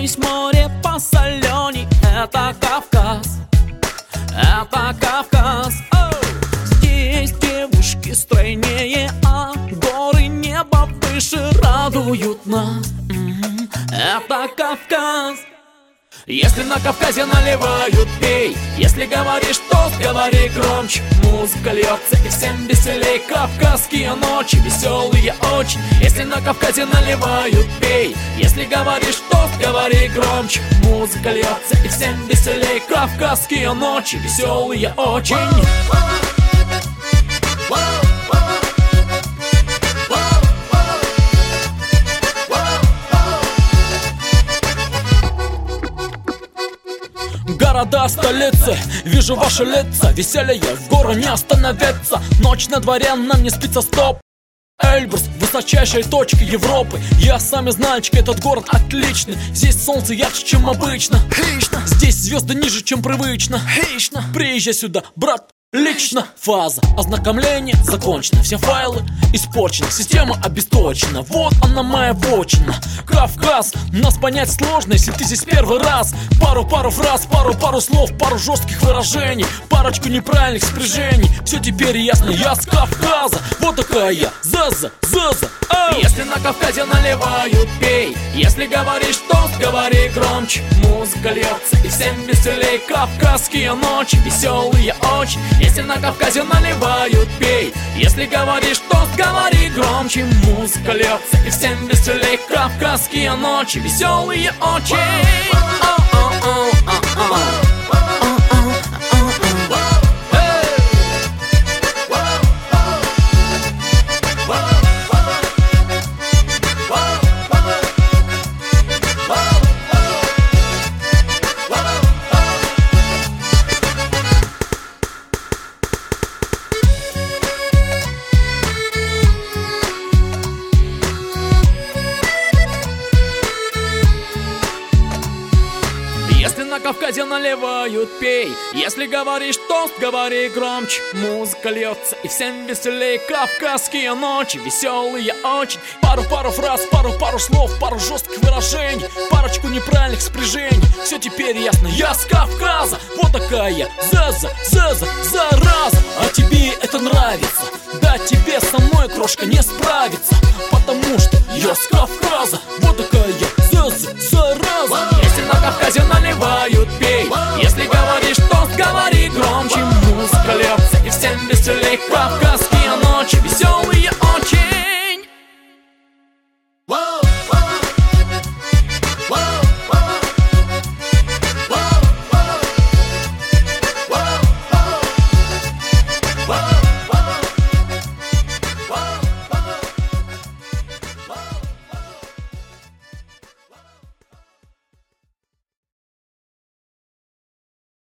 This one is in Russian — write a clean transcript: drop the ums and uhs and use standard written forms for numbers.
Здесь море посоленей, это Кавказ, это Кавказ. Здесь девушки стройнее, а горы небо выше радуют нас. Это Кавказ. Если на Кавказе наливают, пей. Если говоришь тост, говори громче. Музыка льется и всем веселей. Кавказские ночи веселые очень. Если на Кавказе наливают, пей. Если говоришь тост, говори громче. Музыка льется и всем веселей. Кавказские ночи веселые очень. Города, столицы, вижу ваши лица. Веселье в гору не остановится. Ночь на дворе, нам не спится, стоп. Эльбрус, высочайшая точка Европы. Я сами знальчик, этот город отличный. Здесь солнце ярче, чем обычно. Здесь звезды ниже, чем привычно. Приезжай сюда, брат. Лично фаза ознакомления закончена. Все файлы испорчены, система обесточена. Вот она моя вотчина. Кавказ, нас понять сложно, если ты здесь первый раз. Пару фраз, пару слов, пару жестких выражений, парочку неправильных спряжений. Все теперь ясно, я с Кавказа. Вот такая я, заза. Если на Кавказе наливают, пей. Если говоришь тост, говори громче. Музыка льется и всем веселей. Кавказские ночи веселые очень. Если на Кавказе наливают, пей. Если говоришь тост, говори громче. Музыка льется и всем веселей. Кавказские ночи веселые очень. Если на Кавказе наливают, пей. Если говоришь тост, говори громче. Музыка льется и всем веселей. Кавказские ночи веселые очень. Пару фраз, пару слов, пару жестких выражений, парочку неправильных спряжений. Все теперь ясно, я с Кавказа. Вот такая я, зараза. А тебе это нравится? Да тебе со мной, крошка, не справиться. Потому что я с Кавказа. Вот такая я, зараза. Если на Кавказе наливают, пей. Если говоришь тост, говори громче. Музыка льется и всем веселей. Кавказ.